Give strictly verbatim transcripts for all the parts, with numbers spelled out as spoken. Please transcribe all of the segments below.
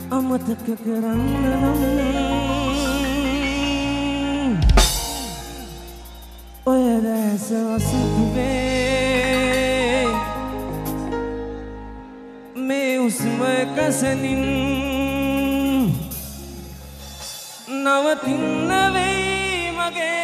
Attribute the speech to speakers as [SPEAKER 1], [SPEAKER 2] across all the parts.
[SPEAKER 1] අමතක කරන්න නම් ඔය දැස වසුතුවේ මේ උස්ම කසනින් නවතින්න වෙයි මගේ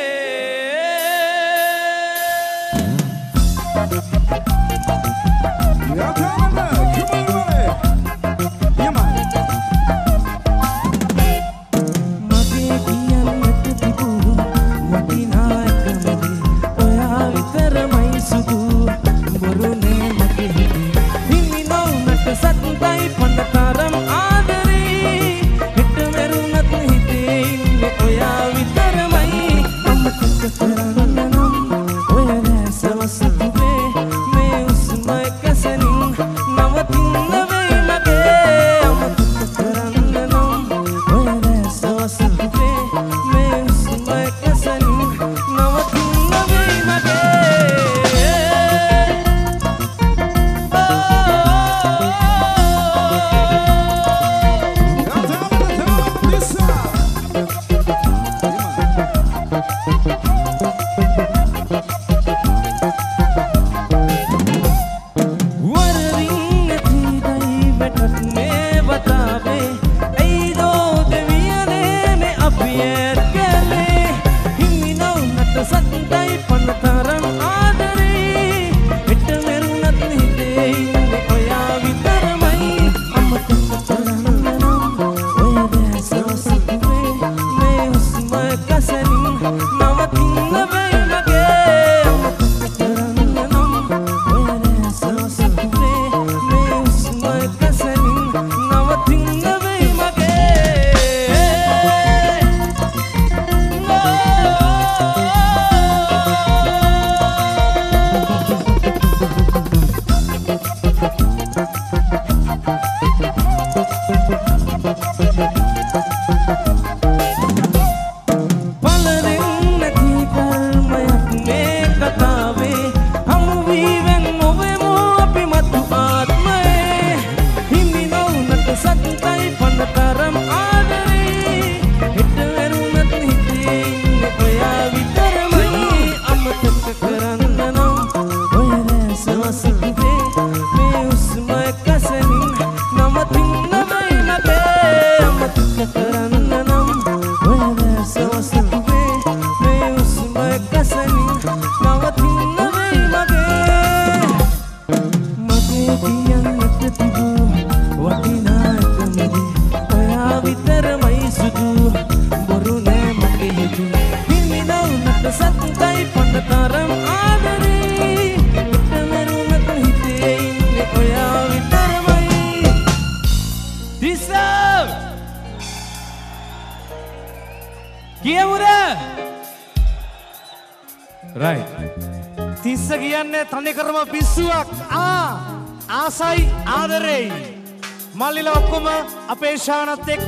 [SPEAKER 2] ශානත් එක්ක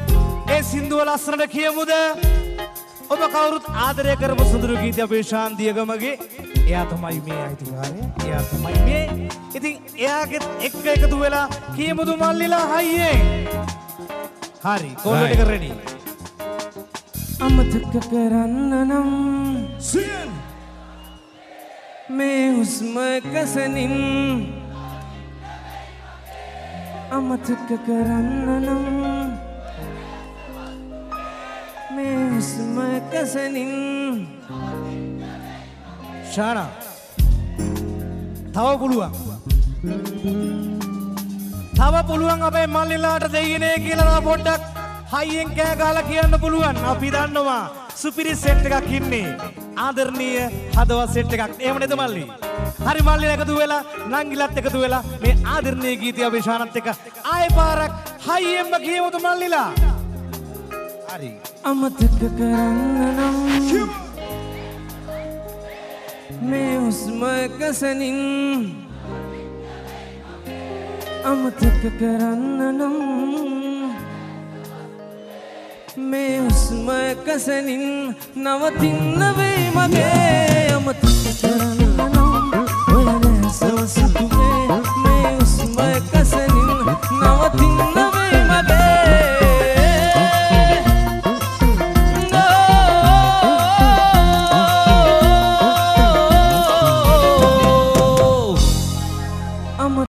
[SPEAKER 2] ඒ සින්දුව ලස්සනට කියමුද ඔබ කවුරුත් ආදරය කරපු සුඳුරු ගීතය අපේ ශාන් දියගමගේ එයා තමයි මේ අයිතිකාරය එයා තමයි මේ ඉතින් එයාගෙත් එක්ක එකතු වෙලා කියමුද මල්ලිලා හයියෙන් හරි කොල්ලට එක රෙඩි
[SPEAKER 1] අමතක කරන්න නම් මේ හුස්ම කසනින් අමතක කරන්න නම් මේ හුස්ම කසනින්
[SPEAKER 2] ශානා තව පුළුවන් තව පුළුවන් අපේ මල්ලිලාට දෙයිනේ කියලා පොඩ්ඩක් හයියෙන් කෑ ගහලා කියන්න පුළුවන් අපි දන්නවා සුපිරි සෙට් එකක් ඉන්නේ ආදරණීය හදවත් සෙට් එකක් එහෙම නේද මල්ලි හරි මල්ලි එකතු වෙලා නංගිලත් එකතු වෙලා මේ ආදරණීය ගීතය අපි ශානත් එක්ක ආයෙ පාරක් හයියෙන්ම කියමුද මල්ලිලා හරි
[SPEAKER 1] අමතක කරන්න නම් මේ හුස්ම කසනින් අමතක කරන්න නම් මේ හුස්ම කසනින් නවතින්න වෙයි මගේ අමතක කරන්න නම් ඔය දැස වසුතුවේ මේ හුස්ම කසනින් නවතින්න